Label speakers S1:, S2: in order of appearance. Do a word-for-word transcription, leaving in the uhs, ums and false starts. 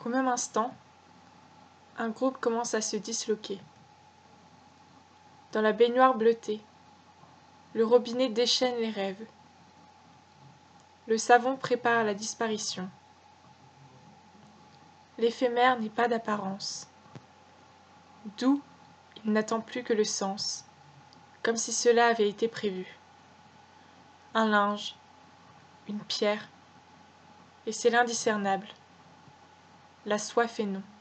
S1: qu'au même instant, un groupe commence à se disloquer. Dans la baignoire bleutée, le robinet déchaîne les rêves. Le savon prépare la disparition. L'éphémère n'est pas d'apparence. D'où il n'attend plus que le sens, comme si cela avait été prévu. Un linge, une pierre, et c'est l'indiscernable. La soif est non.